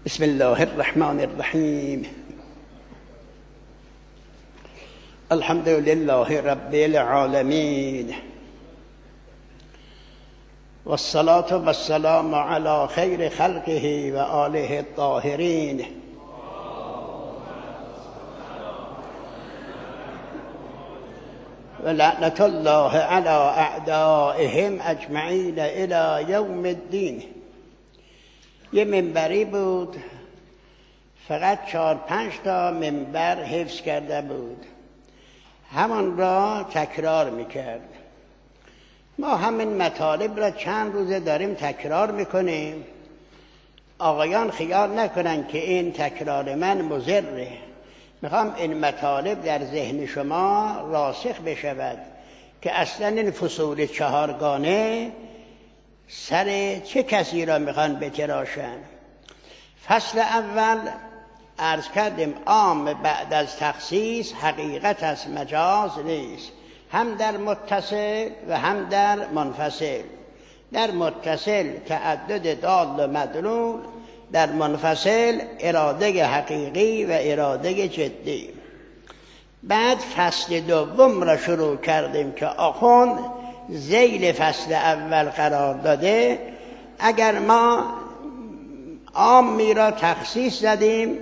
بسم الله الرحمن الرحیم. الحمد لله رب العالمین والصلاة والسلام على خیر خلقه و آله الطاهرین. و لعنت الله على اعدائهم اجمعین الى یوم الدین. یه منبری بود، فقط 4-5 تا منبر حفظ کرده بود، همان را تکرار میکرد. ما همین مطالب را چند روزه داریم تکرار میکنیم. آقایان خیال نکنن که این تکرار من مضره. میخوام این مطالب در ذهن شما راسخ بشود که اصلا این فصول 4گانه سر چه کسی را میخوان بتراشن. فصل اول عرض کردیم عام بعد از تخصیص حقیقت از مجاز نیست، هم در متصل و هم در منفصل. در متصل تعدد دال و مدلول، در منفصل اراده حقیقی و اراده جدی. بعد فصل دوم را شروع کردیم که آخوند ذیل فصل اول قرار داده. اگر ما عامی را تخصیص زدیم،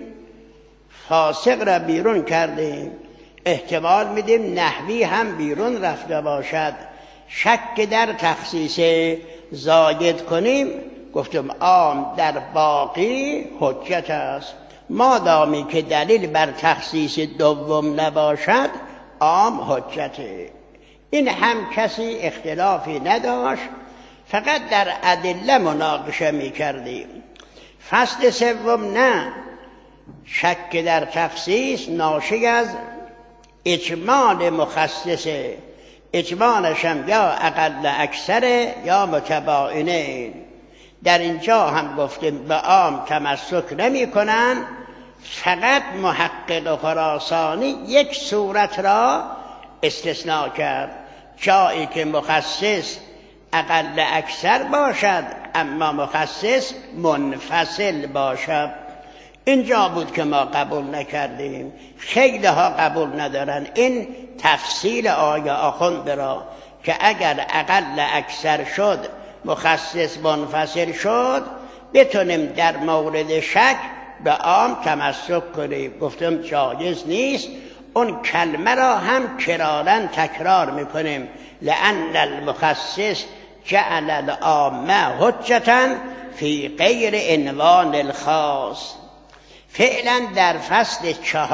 فاسق را بیرون کردیم، احتمال میدیم نحوی هم بیرون رفته باشد، شک در تخصیص زاید کنیم. گفتم عام در باقی حجت است، مادامی که دلیل بر تخصیص دوم نباشد عام حجته. این هم کسی اختلافی نداشت، فقط در ادله مناقشه میکردیم. فصل سوم نه، شک در تخصیص ناشی از اجمال مخصصه، اجمالش هم یا اقل اکثر یا متباینه. در اینجا هم گفتیم به عام تمسک نمی کنن، فقط محقق خراسانی یک صورت را استثناء کرد، جایی که مخصص اقل اکثر باشد اما مخصص منفصل باشد. اینجا بود که ما قبول نکردیم، خیلی ها قبول ندارن این تفصیل آیه آخوند را که اگر اقل اکثر شد مخصص منفصل شد بتونیم در مورد شک به عام تمسک کنیم. گفتم جایز نیست. اون کلمه را هم کرارن تکرار میکنیم، لأن المخصص جعل العامه حجتا فی غیر عنوان الخاص. فعلا در فصل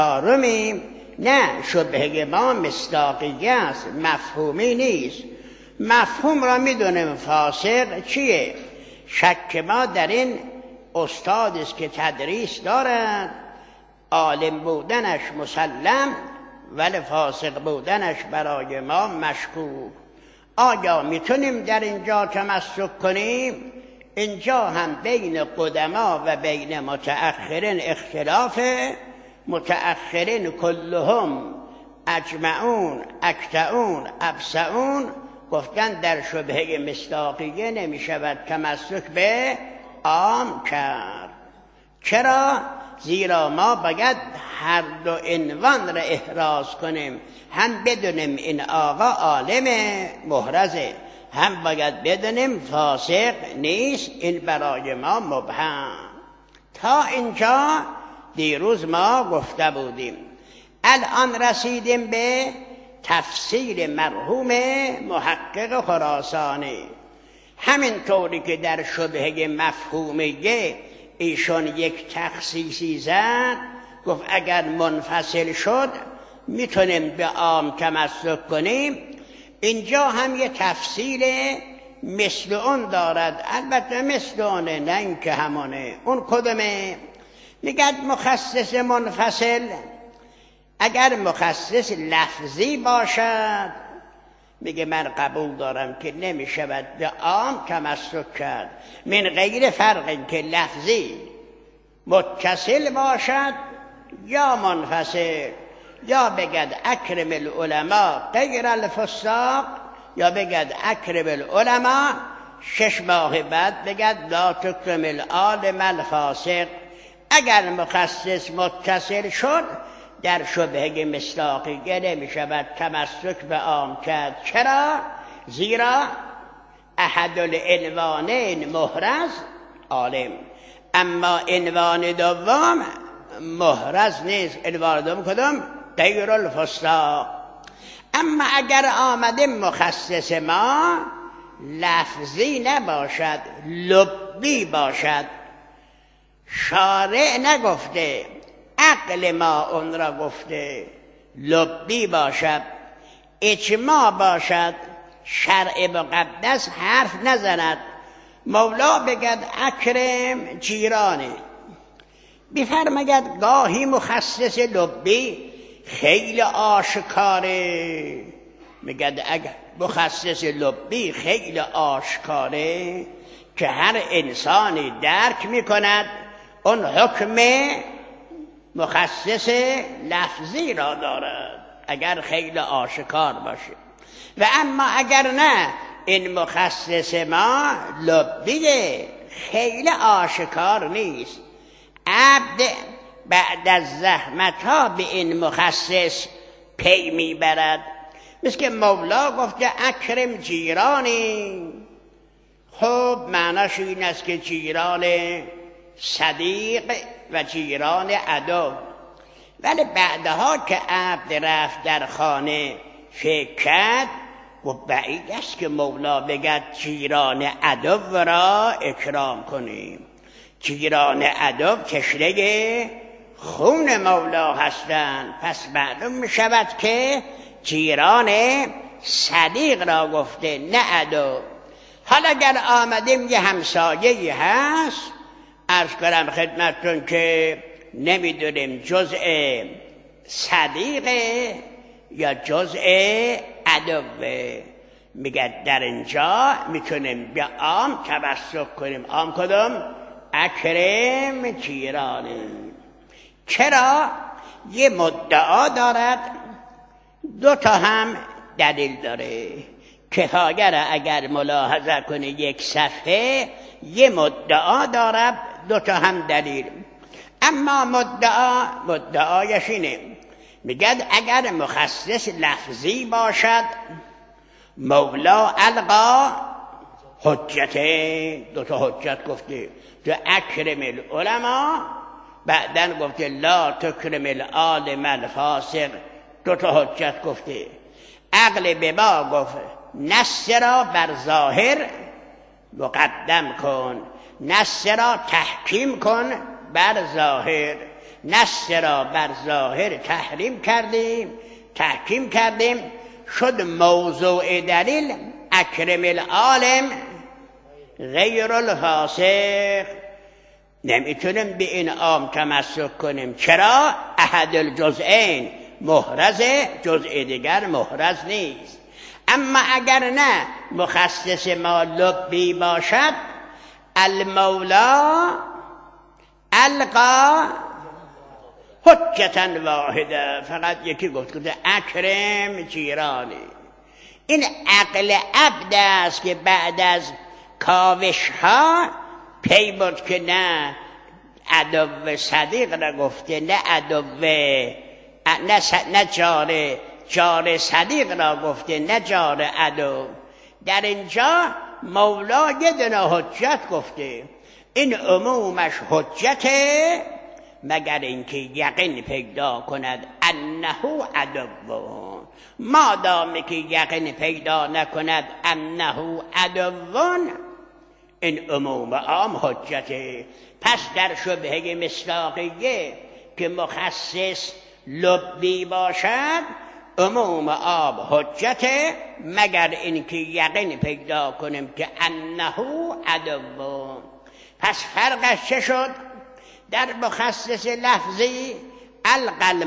4 نه، شبهه ما مصداقیه است، مفهومی نیست. مفهوم را میدونیم فاسق چیه. شک ما در این استادی است که تدریس دارد، عالم بودنش مسلم ولی فاسق بودنش برای ما مشکوک. آیا میتونیم در اینجا تمسک کنیم؟ اینجا هم بین قدما و بین متأخرین اختلافه. متأخرین کلهم اجمعون اکتعون ابسعون گفتن در شبهه مصداقیه نمی شود تمسک به عام کرد. چرا؟ زیرا ما باید هر دو عنوان را احراز کنیم، هم بدونیم این آقا عالم محرزه، هم باید بدونیم فاسق نیست. این برای ما مبهم. تا اینجا دیروز ما گفته بودیم. الان رسیدیم به تفسیر مرحوم محقق خراسانی. همین طوری که در شبهه مفهومیه ایشون یک تخصیصی زد، گفت اگر منفصل شد میتونیم به عام تمسک کنیم. اینجا هم یه تفصیل مثل اون دارد، البته مثل اونه نه اینکه همونه. اون کدومه؟ میگد مخصص منفصل اگر مخصص لفظی باشد، میگه من قبول دارم که نمیشود به عام تمسک کرد، من غیر فرق که لفظی متصل باشد یا منفصل. یا بگد اکرم العلماء غیر الفساق، یا بگد اکرم العلماء 6 ماه بعد بگد لا تکرم العالم الفاسق. اگر مخصص متصل شد در شبهه مصداقیه نمی شود تمسک به عام کرد. چرا؟ زیرا احد العنوانین محرز عالم، اما عنوان دوم محرز نیست. عنوان دوم کدام؟ غیر الفساق. اما اگر آمده مخصص ما لفظی نباشد، لبی باشد، شارع نگفته، عقل ما اون را گفته، لبی باشد، اجماع باشد، شرع مقدس حرف نزند، مولا بگد اکرم جیرانه، بفرماید گاهی مخصص لبی خیلی آشکاره، میگد اگر مخصص لبی خیلی آشکاره که هر انسانی درک میکند اون حکم مخصص لفظی را دارد اگر خیلی آشکار باشه. و اما اگر نه این مخصص ما لبیه خیلی آشکار نیست، عبد بعد از زحمت ها به این مخصص پی میبرد. مثل که مولا گفته اکرم جیرانی، خب معناش این است که جیران صدیق و جیران عدو. ولی بعدها که عبد رفت در خانه فکر کرد و بعید است که مولا بگد جیران عدو را اکرام کنیم. جیران عدو تشنه خون مولا هستند، پس معلوم می شود که جیران صدیق را گفته نه عدو. حالا اگر آمدیم یه همسایه‌ای هست، عرض کنم خدمتتون که نمیدونیم جزء صدیقه یا جزء عدوه، میگه در اینجا میتونیم به عام تمسک کنیم. عام کدوم؟ اکرم جیرانه. چرا؟ یه مدعا دارد، دو تا هم دلیل داره. کفایه را اگر ملاحظه کنی یک صفحه یه مدعا دارد، دو تا هم دلیل. اما مدعایش اینه، میگد اگر مخصص لفظی باشد مولا القا حجت، دو تا حجت گفته، تو اکرم العلماء، بعدن گفته لا تکرم العالم الفاسق، دو تا حجت گفته. عقل به ما گفت نص را بر ظاهر مقدم کن، نص را تحکیم کن بر ظاهر. نص را بر ظاهر تحکیم کردیم، شد موضوع دلیل اکرم العالم غیر الفاسق. نمیتونیم به این عام تمسک کنیم. چرا؟ احد الجزئین محرزه، جزء دیگر محرز نیست. اما اگر نه مخصص ما لبی باشد، المولا القا حجتا واحده، فقط یکی گفت اکرم جیرانی. این عقل عبد است که بعد از کاوش ها پی بود که نه عدو صدیق را گفته، نه عدو نه جار صدیق را گفته، نه جار عدو. در اینجا مولا یه دونه حجت گفته، این عمومش حجته مگر اینکه یقین پیدا کند انه عدو. مادامی که یقین پیدا نکند انه عدو، این عموم عام حجته. پس در شبهه مصداقیه که مخصص لبی باشد عموم عام حجته مگر اینکه یقین پیدا کنیم که انه عدو. پس فرقش چه شد؟ در مخصص لفظی القى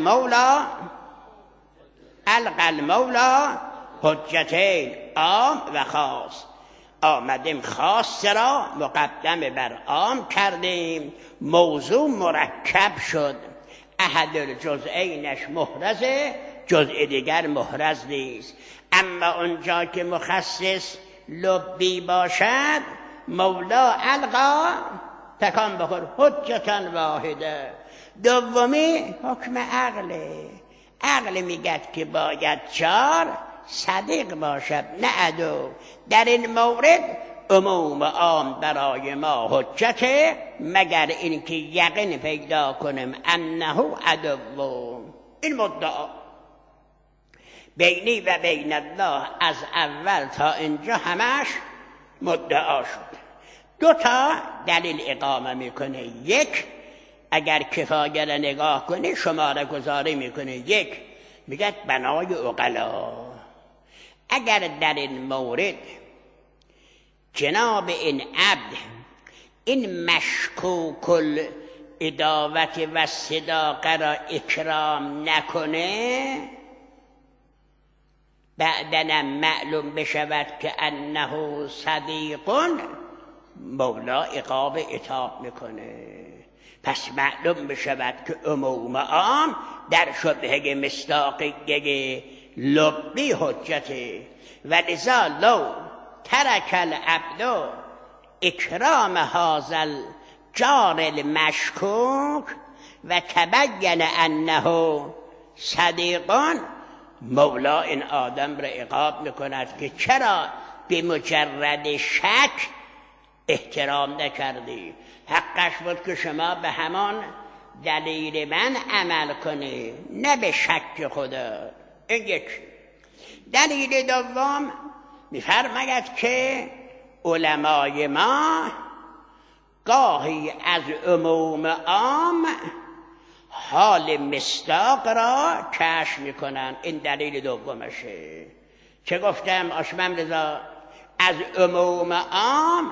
المولا حجتین عام و خاص. آمدیم خاص را مقدم بر عام کردیم، موضوع مرکب شد. احد الجزئینش محرزه، جزء دیگر محرز نیست. اما اونجا که مخصص لبی باشد مولا القا تکان بخور حجتا واحده. دومی حکم عقله. عقل میگد که باید جار صدیق باشد نه عدو. در این مورد عموم عام برای ما حجته، مگر اینکه یقین پیدا کنیم انه عدو. این مدعا بینی و بین الله از اول تا اینجا همش مدعا شد. دو تا دلیل اقامه میکنه. یک، اگر کفایه را نگاه کنی شماره گذاری میکنه. یک میگه بنای عقلا. اگر در این مورد جناب این عبد این مشکوک العداوت و صداقه را اکرام نکنه، بعداً معلوم بشود که انه صدیق، مولا عقاب عتاب میکنه. پس معلوم بشود که عموم عام در شبهه مصداقیه لبی حجته. و لذا لو ترک العبد اکرام هذا الجار المشکوک و تبین انه صدیقان، مولا این آدم را عقاب میکند که چرا به مجرد شک احترام نکردی. حقش بود که شما به همان دلیل من عمل کنی، نه به شک خدا. این یک. دلیل دوم میفرماید که علمای ما گاهی از عموم عام حال مصداق را کشف میکنن. این دلیل دومشه. چه گفتم آشمم رضا؟ از عموم عام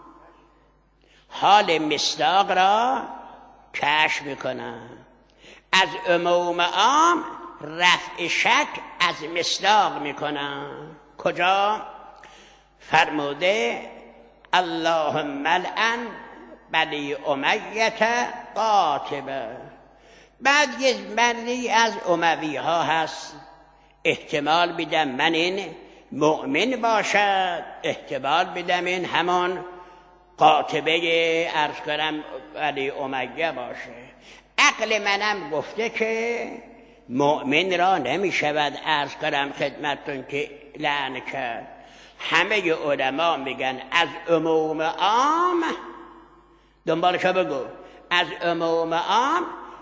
حال مصداق را کشف میکنن. از عموم عام رفع شک از مصداق میکنن. کجا؟ فرموده اللهم لعن بنی امیة قاطبه. بعد یه مردی از اموی ها هست، احتمال میدم من این مؤمن باشد، احتمال میدم این همان قاطبه عرض کنم بنی امیه باشه. عقل منم گفته که مؤمن را نمیشود عرض کنم خدمتتون که لعن کرد. همه علما میگن از عموم عام، دنبالشو بگو، از عموم عام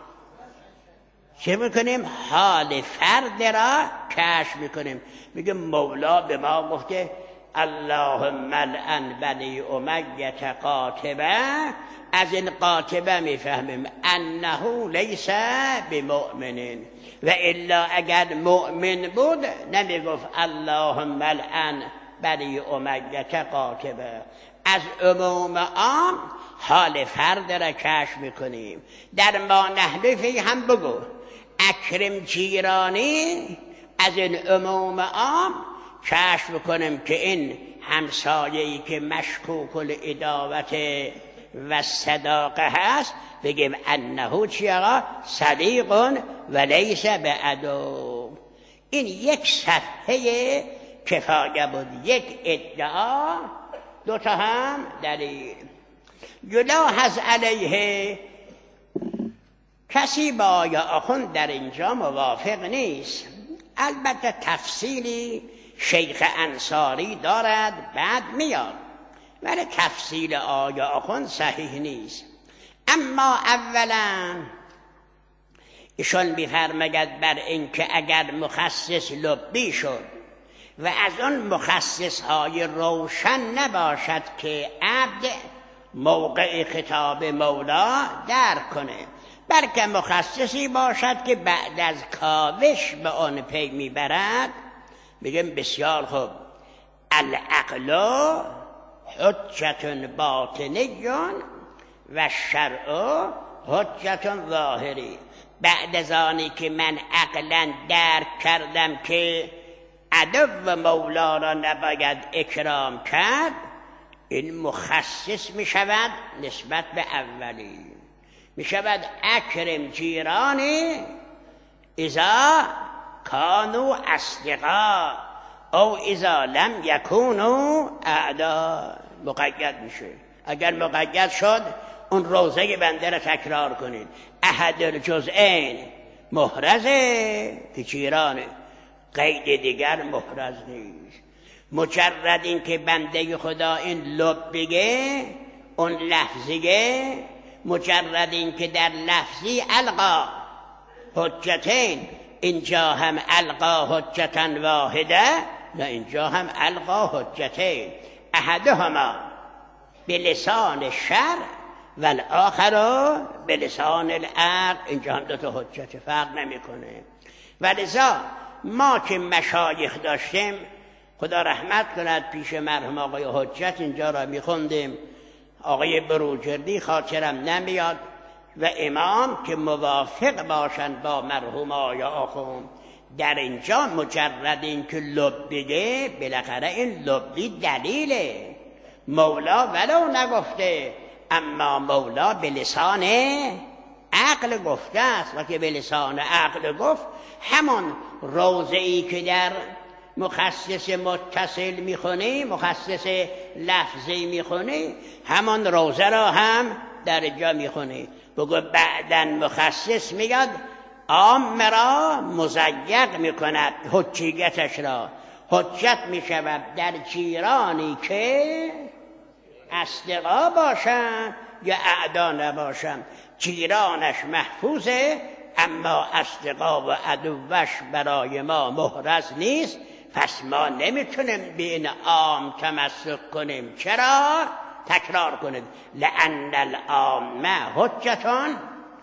چه میکنیم؟ حال فرد را کشف میکنیم. میگه مولا به ما گفته اللهم لعن بنی امیة قاطبه. از این قاطبه میفهمیم انه لیس بمؤمن، و الا اگر مؤمن بود نمیگفت اللهم لعن بنی امیة قاطبه. از عموم عام حال فرد را کشف میکنیم. در ما نحوی هم بگو اکرم جیرانی، از این عموم عام کشف میکنیم که این همسایه‌ای که مشکوک العداوت و صداقه هست بگیم انه چی آقا؟ صدیق و لیس بعدو. این یک صفحه کفایه بود، یک ادعا، دوتا هم دلیل. یلاحظ علیه، کسی با یا آخوند در اینجا موافق نیست. البته تفصیلی شیخ انصاری دارد بعد میاد، ولی تفصیل آیا آخوند صحیح نیست. اما اولا ایشون می‌فرماید بر اینکه اگر مخصص لبی شد و از آن مخصص‌های روشن نباشد که عبد موقع خطاب مولا درک کنه، بلکه مخصصی باشد که بعد از کاوش به آن پی میبرد، میگم بسیار خوب. العقل حجت باطنی و الشرع حجت ظاهری. بعد از آنی که من عقلا درک کردم که عدو مولا را نباید اکرام کرد، این مخصص می شود نسبت به اولی. می شود اکرم جیرانی اذا کانوا اصدقاء او اذا لم یکونوا اعداء. مقید میشه. اگر مقید شد اون روزه بنده را تکرار کنید. احد الجزئین محرزه که چیرانه، قید دیگر محرز نیست. مجرد این که بنده خدا این لب بگه، اون لفظیه، مجرد این که در لفظی القا حجتین، اینجا هم القا حجتا واحده، نه اینجا هم القا حجتین، احدهما بلسان شرع و الاخر بلسان العقل. اینجا هم دوتا حجت، فرق نمیکنه. ولذا ما که مشایخ داشتیم، خدا رحمت کند، پیش مرحوم آقای حجت اینجا را میخوندیم، آقای بروجردی خاطرم نمیاد، و امام که موافق باشند با مرحوم آقای آخوند، در اینجا مجرد این که لب بگه، بالاخره این لبی دلیله. مولا ولو نگفته، اما مولا به لسان عقل گفته است، و که به لسان عقل گفت، همون روضه‌ای که در مخصص متصل میخونی، مخصص لفظی میخونی، همون روضه را هم در جا میخونی. بگو بعدن مخصص میگد عام را مزیق میکند، حجیتش را حجت میشود در چیرانی که اصدقا باشن یا اعدا نباشن. چیرانش محفوظه، اما اصدقا و عدوش برای ما محرز نیست. پس ما نمیتونیم به این عام تمسک کنیم. چرا؟ تکرار کنید. لأن العام حجتون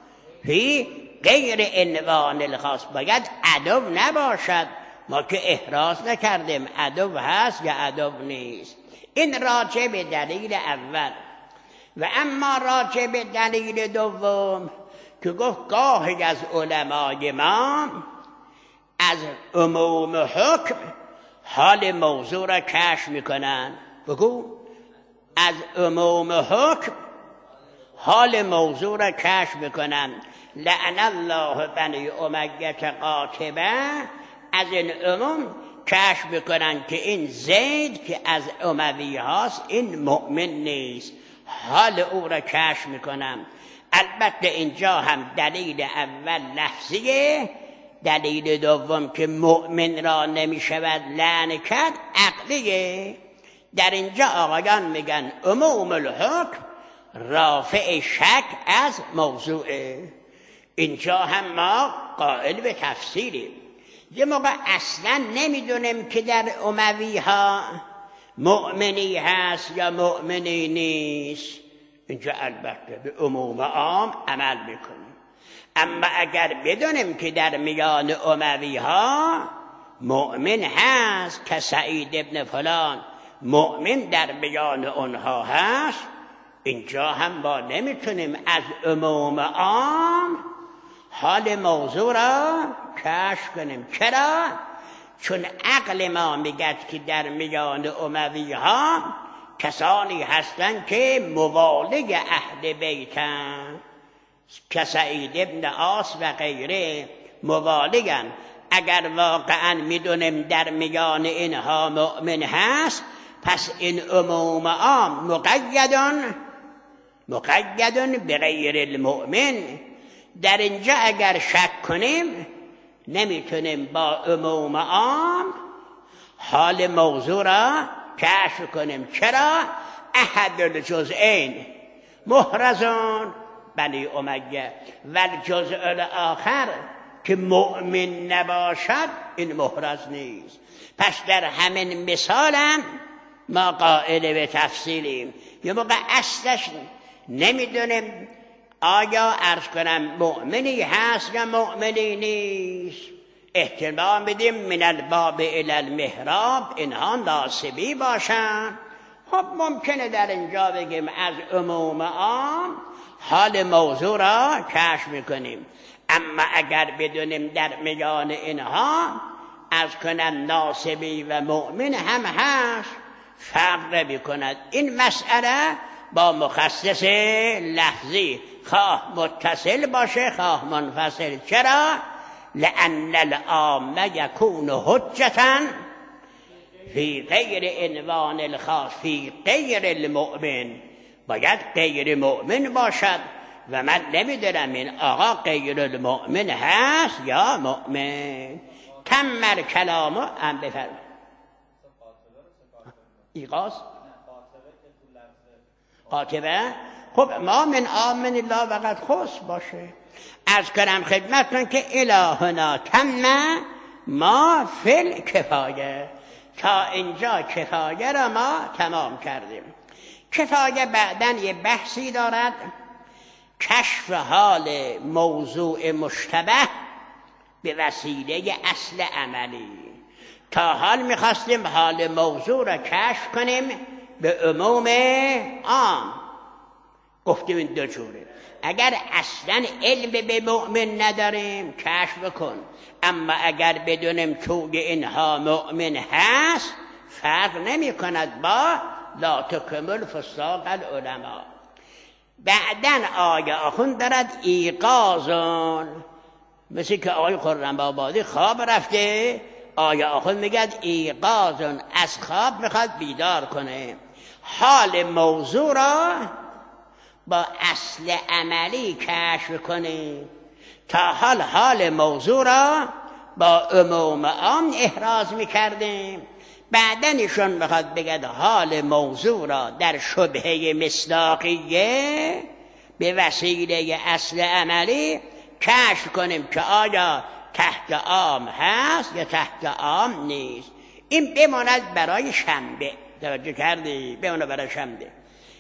فی غیر عنوان الخاص. باید عدو نباشد. ما که احراز نکردیم عدو هست یا عدو نیست. این راجع به دلیل اول. و اما راجع به دلیل دوم که گفت گاهی از علمای ما از عموم حکم حال موضوع را کشف میکنن. بگو از عموم حکم حال موضوع را کشف میکنن. لعن الله بنی امیه قاطبه، از این عموم کشف میکنن که این زید که از اموی هاست این مؤمن نیست، حال او را کشف میکنن. البته اینجا هم دلیل اول لفظیه، دلیل دوم که مؤمن را نمیشود لعن کرد عقلیه. در اینجا آقایان میگن عموم الحکم رافع شک از موضوعه. اینجا هم ما قائل به تفسیریم. یه موقع اصلا نمیدونیم که در اموی ها مؤمنی هست یا مؤمنی نیست. اینجا البته به عموم عام عمل میکنیم. اما اگر بدونیم که در میان اموی ها مؤمن هست که سعید ابن فلان مؤمن در میان اونها هست، اینجا هم ما نمیتونیم از عموم عام حال موضوع را کشف کنیم. چرا؟ چون عقل ما میگه که در میان اموی ها کسانی هستند که موالی اهل بیتن، که سعید ابن عاص و غیره موالی‌اند. اگر واقعا میدونیم در میان اینها مؤمن هست، پس این عموم عام مقیدون بغیر المؤمن. در اینجا اگر شک کنیم نمیتونیم با عموم عام حال موضوع را کشف کنیم. چرا؟ احد الجزئین محرزون بنی امیه و الجزء الاخر که مؤمن نباشد این محرز نیست. پس در همین مثالم ما قائل به تفصیلیم. یه موقع اصلش نمیدونیم آیا عرض کنم مؤمنی هست یا مؤمنی نیست. احتمال بدیم من الباب الی المحراب اینها ناسبی باشن. خب ممکنه در اینجا بگیم از عموم عام حال موضوع را کشف میکنیم. اما اگر بدونیم در میان اینها از کنن ناسبی و مؤمن هم هست، فرق نمی‌کند. این مسئله با مخصص لفظی خواه متصل باشه خواه منفصل. چرا؟ لأن العام یکون حجتا فی غیر عنوان الخاص فی غیر المؤمن. باید غیر مؤمن باشد و من نمیدونم این آقا غیر المؤمن هست یا مؤمن. تمر کلامو هم بفرم ایقاز قاطبه. خب ما من آمن الله وقد خص باشه. از کنم خدمتتون که الهنا تم ما فل کفایه. تا اینجا کفایه را ما تمام کردیم. کفایه بعدن یه بحثی دارد، کشف حال موضوع مشتبه به وسیله اصل عملی. تا حال میخواستیم حال موضوع را کشف کنیم به عموم عام. گفتیم این دو جوره. اگر اصلا علم به مؤمن نداریم کشف کن، اما اگر بدونیم توی اینها مؤمن هست فرق نمی کند با لا تکمل فساق العلماء. بعدن آیه آخوند دارد ایقازون، مثل که آقای خرم آبادی خواب رفته، آیه آخوند میگد ایقازون، از خواب میخواد بیدار کنه. حال موضوع را با اصل عملی کشف کنه. تا حال موضوع را با عموم عام احراز میکردیم. بعدن ایشون میخواد بگد حال موضوع را در شبهه مصداقیه به وسیله اصل عملی کشف کنیم که آیا تحت عام هست یا تحت عام نیست. این بماند برای شنبه. توجه کردی؟ بماند برای شنبه.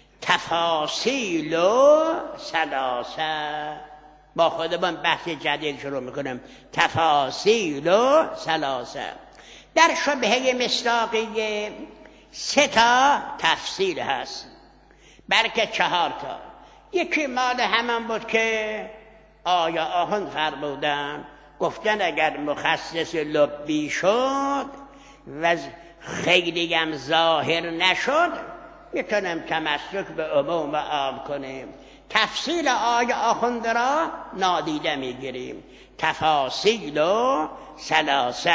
تفاصیل و ثلاثه. با خودمان بحث جدید شروع میکنم. تفاصیل و ثلاثه. در شبهه مصداقیه 3 تا تفصیل هست، بلکه 4 تا. یکی مال همان بود که آیا آخوند فرمودن، گفتن اگر مخصص لبی شد و خیلی هم ظاهر نشد میتونم تمسک به عموم عام کنیم. تفصیل آیه آخوند را نادیده میگیریم. تفاصیل و ثلاثه.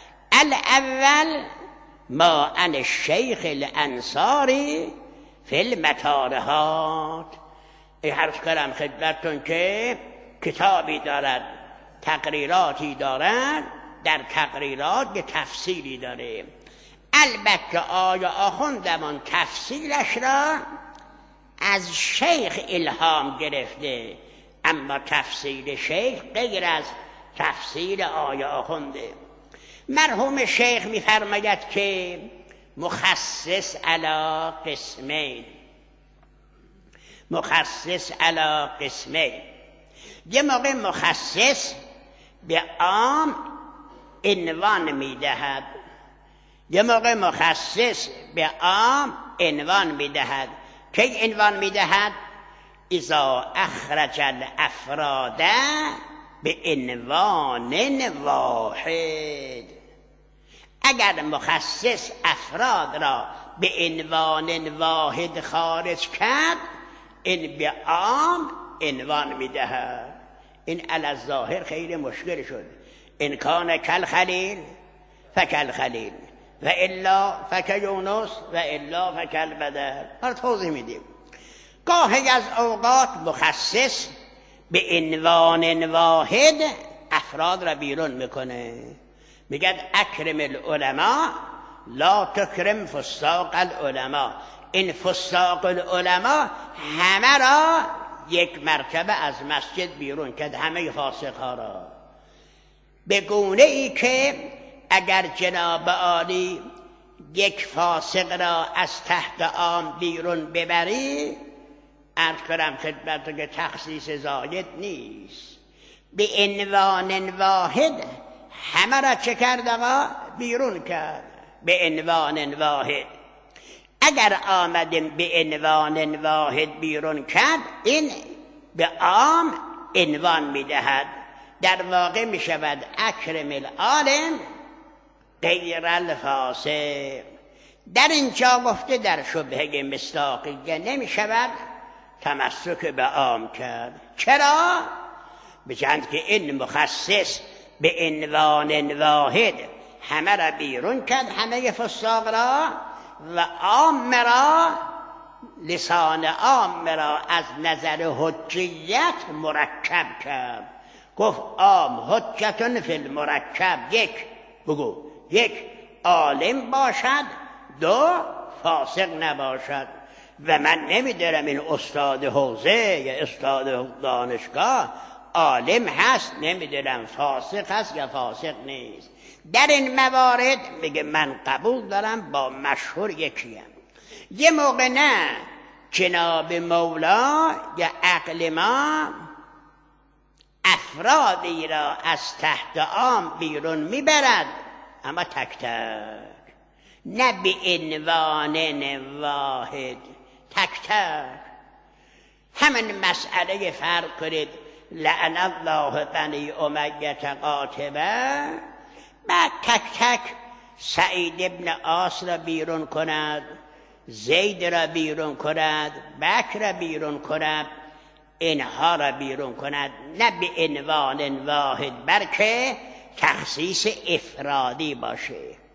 الاول ما عن الشیخ الانصاری فی المطارحات. ای حرف کردم خدمتتون که کتابی دارد، تقریراتی دارد، در تقریرات یه تفصیلی داره. البته آیه آخوندمان تفصیلش را از شیخ الهام گرفته، اما تفصیل شیخ غیر از تفصیل آیه آخونده. مرحوم شیخ می‌فرماید که مخصص علی قسمین. مخصص علی قسمین. یه موقع مخصص به عام عنوان میدهد، یه موقع مخصص به عام عنوان میدهد. کی عنوان میدهد؟ اذا اخرج الافراد به عنوان واحد. اگر مخصص افراد را به عنوان واحد خارج کرد، این به عام عنوان میدهد. این علی الظاهر خیلی مشکل شد. ان کان کل خلیل فکل خلیل و الا فک یونس و الا فکل بدر. حالا توضیح میدیم. گاهی از اوقات مخصص به عنوان واحد افراد را بیرون میکنه. میگه اکرم العلماء لا تکرم فساق العلماء. این فساق العلماء همه را یک مرتبه از مسجد بیرون کرد، همه فاسق ها را. به گونه ای که اگر جناب عالی یک فاسق را از تحت عام بیرون ببری، عرض کنم خدمت که تخصیص زاید نیست. به عنوان واحد همه را چه کرد آقا؟ بیرون کرد. به عنوان واحد. اگر آمدیم به عنوان واحد بیرون کرد، این به عام عنوان میدهد. در واقع می شود اکرم العالم غیر الفاسق. در اینجا گفته در شبهه مصداقیه نمی شود تمسک به عام کرد. چرا؟ بچند که این مخصص به عنوان واحد همه را بیرون کرد، همه فساق را، و عام را لسان عام را از نظر حجیت مرکب کرد. گفت عام حجتون فی المرکب. یک بگو، یک عالم باشد، دو فاسق نباشد. و من نمیدارم این استاد حوزه یا استاد دانشگاه عالم هست، نمیدونم فاسق هست یا فاسق نیست. در این موارد میگه من قبول دارم با مشهور یکیم. یه موقع نه، جناب مولا یا عقل ما افرادی را از تحت عام بیرون میبرد، اما تک تک، نه به عنوان واحد، تک تک. همین مسئله فرق کنید لعن الله بنی امیة قاطبه، بعد تک تک سعید ابن عاص را بیرون کند، زید را بیرون کند، بکر را بیرون کند، اینها را بیرون کند، نه به عنوان واحد بلکه تخصیص افرادی باشه.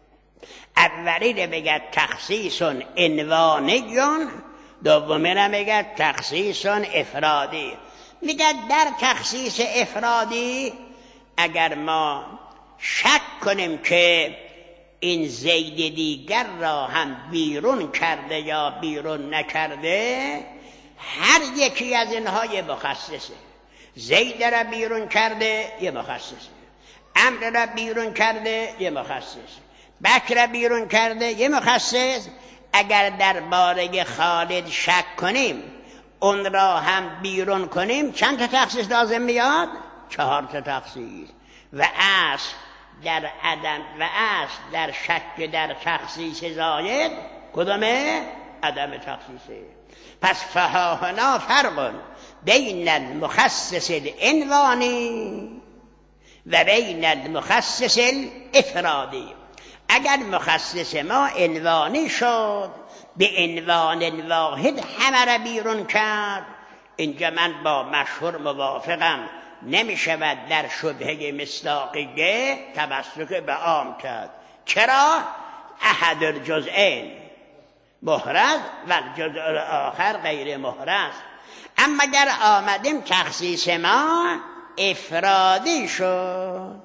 اولی را بگد تخصیص عنوانیون، دومی را بگد تخصیص افرادی. میگد در تخصیص افرادی اگر ما شک کنیم که این زید دیگر را هم بیرون کرده یا بیرون نکرده، هر یکی از اینها یه مخصصه. زید را بیرون کرده یه مخصصه، عمرو را بیرون کرده یه مخصص، بکر را بیرون کرده یه مخصص. اگر در باره خالد شک کنیم اون را هم بیرون کنیم، چند تا تخصیص لازم میاد؟ 4 تا تخصیص. و اصل در عدم و اصل در شک در تخصیص زاید کدومه؟ عدم تخصیصه. پس فهاهنا فرق بین المخصص العنوانی و بین المخصص الافرادی. اگر مخصص ما عنوانی شد، به عنوان واحد همه را بیرون کرد، اینجا من با مشهور موافقم، نمی شود در شبهه مصداقیه تمسک به عام کرد. چرا؟ احد الجزئین محرز و الجزء آخر غیر محرز. اما اگر آمدیم تخصیص ما افرادی شد،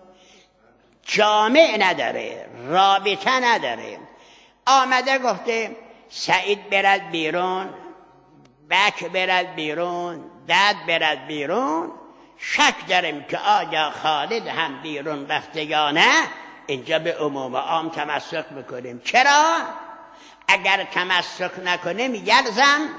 جامع نداره، رابطه نداره، آمده گفته سعید برد بیرون، بک برد بیرون، دد برد بیرون، شک داریم که آیا خالد هم بیرون رفته یا نه، اینجا به عموم عام تمسک میکنیم. چرا؟ اگر تمسک نکنیم یلزم،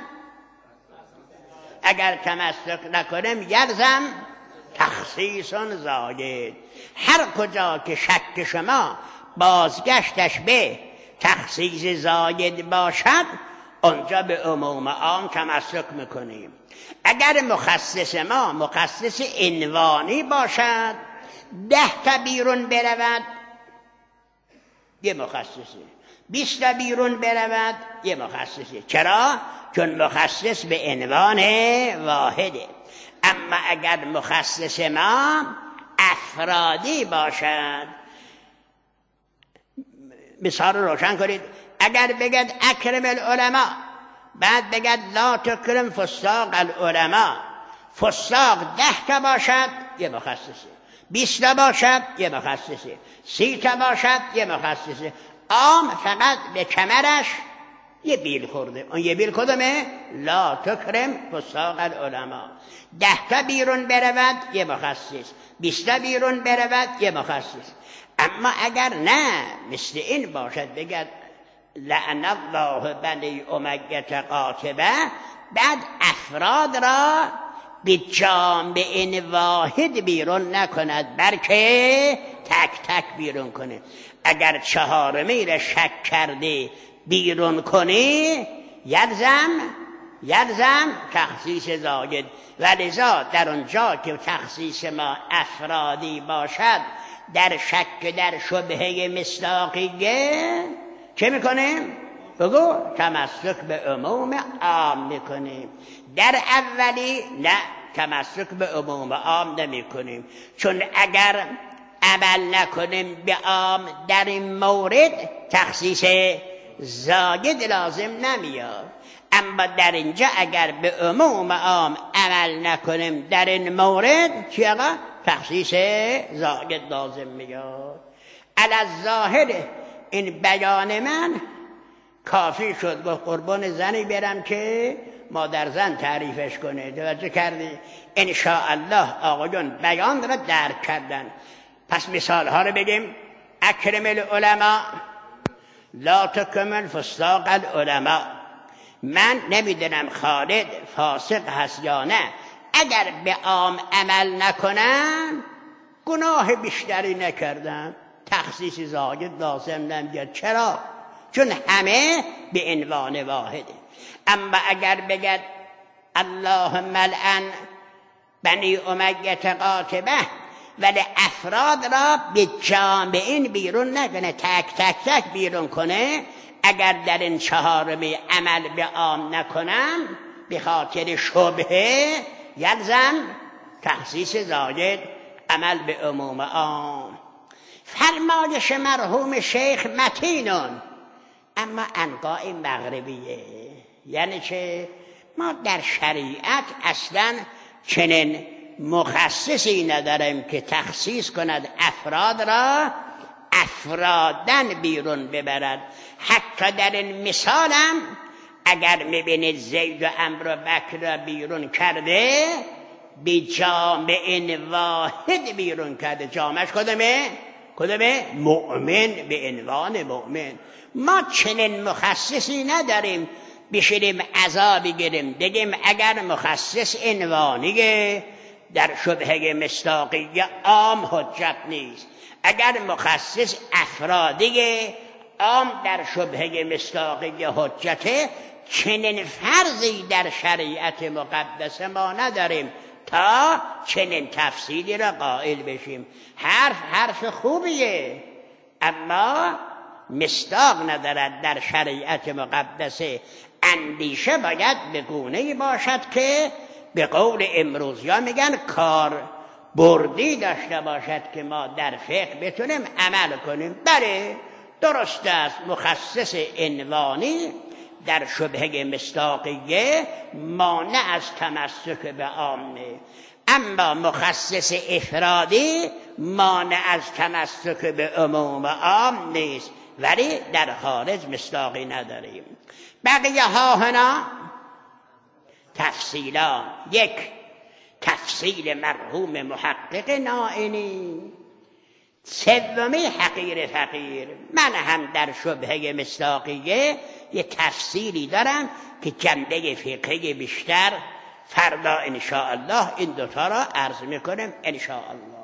اگر تمسک نکنیم یلزم تخصیص زاید. هر کجا که شک شما بازگشتش به تخصیص زاید باشد، اونجا به عموم عام تمسک میکنیم. اگر مخصص ما مخصص عنوانی باشد، 10 تا بیرون برود یه مخصصه، 20 تا بیرون برود یه مخصصه. چرا؟ چون مخصص به عنوان واحده. اما اگر مخصص ما افرادی باشد، مثال رو روشن کنید. اگر بگد اکرم العلماء، بعد بگد لا تکرم فساق العلماء، فساق 10 تا باشد یه مخصصه، 20 تا باشد یه مخصصه، 30 تا باشد یه مخصصه. عام فقط به کمرش یه بیل خورده. اون یه بیل کدومه؟ لا تکرم فساق العلماء. 10 تا بیرون برود یه مخصص، 20 تا بیرون برود یه مخصص. اما اگر نه مثل این باشد بگد لعن الله بنی امیة قاطبه، بعد افراد را به جامع واحد بیرون نکند بلکه تک تک بیرون کنه. اگر 4می را شک کرده بیرون کنی یلزم تخصیص زاید. ولذا در اونجا که تخصیص ما افرادی باشد، در شک در شبهه مصداقیه چه میکنیم؟ بگو تمسک به عموم عام میکنیم. در اولی نه، تمسک به عموم عام نمی کنیم، چون اگر عمل نکنیم به عام در این مورد تخصیص زاید لازم نمیاد. اما در اینجا اگر به عموم عام عمل نکنیم در این مورد چی آقا؟ تخصیص زاید لازم میاد. علی الظاهر این بیان من کافی شد. گفت قربان زنی برم که مادر زن تعریفش کنه. توجه کردی؟ انشاءالله آقایون بیان را درک کردن. پس مثال ها رو بگیم. اکرم العلماء لا تکمل فساق العلماء. من نمیدونم خالد فاسق هست یا نه، اگر به عام عمل نکنم گناه بیشتری نکردم، تخصیص زاید لازم نمیاد. چرا؟ چون همه به عنوان واحده. اما اگر بگد اللهم لعن بنی امیه قاطبه، ولی افراد را به جامعین بیرون نکنه، تک تک تک بیرون کنه، اگر در این چهارمی عمل به عام نکنم به خاطر شبهه یلزم تخصیص زاید عمل به عموم عام. فرمایش مرحوم شیخ متینون اما انقاء مغربیه. یعنی چه؟ ما در شریعت اصلا چنین مخصصی نداریم که تخصیص کند افراد را افرادن بیرون ببرد. حتی در این مثالم اگر میبینید زید و عمرو و بکر را بیرون کرده به جامع واحد بیرون کرده. جامعش کدومه؟ مؤمن به عنوان مؤمن. ما چنین مخصصی نداریم بشینیم عذابی گیریم بگیم اگر مخصص عنوانیه در شبهه مصداقیه عام حجت نیست، اگر مخصص افرادیه عام در شبهه مصداقیه حجته. چنین فرضی در شریعت مقدس ما نداریم تا چنین تفصیلی را قائل بشیم. حرف خوبیه اما مصداق ندارد در شریعت مقدسه. اندیشه باید به گونه‌ای باشد که به قول امروزیا میگن کار بردی داشته باشد که ما در فقه بتونیم عمل کنیم. بله درست است مخصص عنوانی در شبهه مصداقیه مانع از تمسک به عامه، اما مخصص افرادی مانع از تمسک به عموم عام نیست، ولی در خارج مصداقی نداریم. بقیه ها هنا تفصیلا. یک، تفصیل مرحوم محقق نائینی. سومی حقیر فقیر. من هم در شبهه مصداقیه یه تفصیلی دارم که جنبه فقهی بیشتر فردا انشاءالله این دوتا را عرض میکنم انشاءالله.